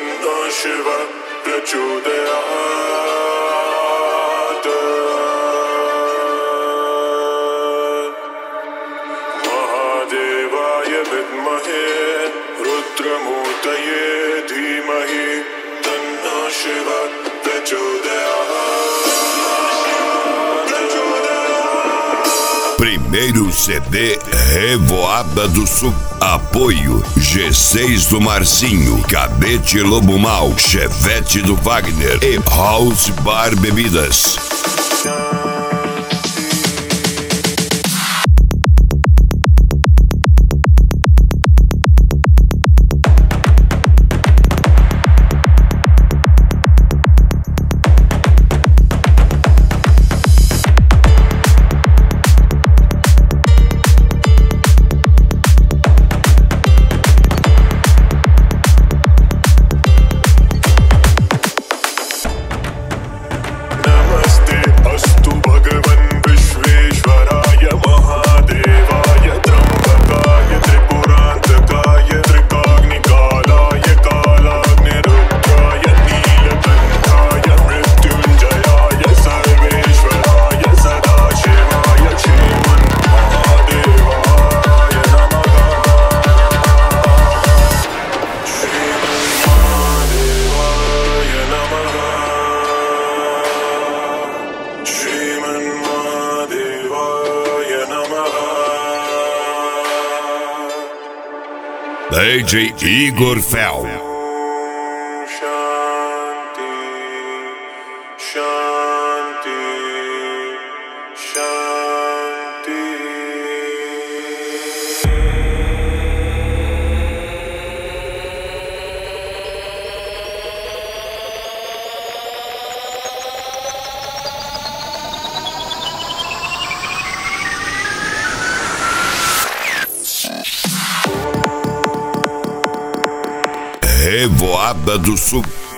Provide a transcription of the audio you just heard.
शिव प्रचोदयात् महादेवाय विद्महे रुद्रमूर्तये धीमहि तन्नो शिव प्रचोदयात्. Primeiro CD Revoada do Sul. Apoio G6 do Marcinho, Cadete Lobo Mal, Chevette do Wagner e House Bar Bebidas. DJ Igor Fel. Shanti, Shanti, Shanti. Revoada do Sul.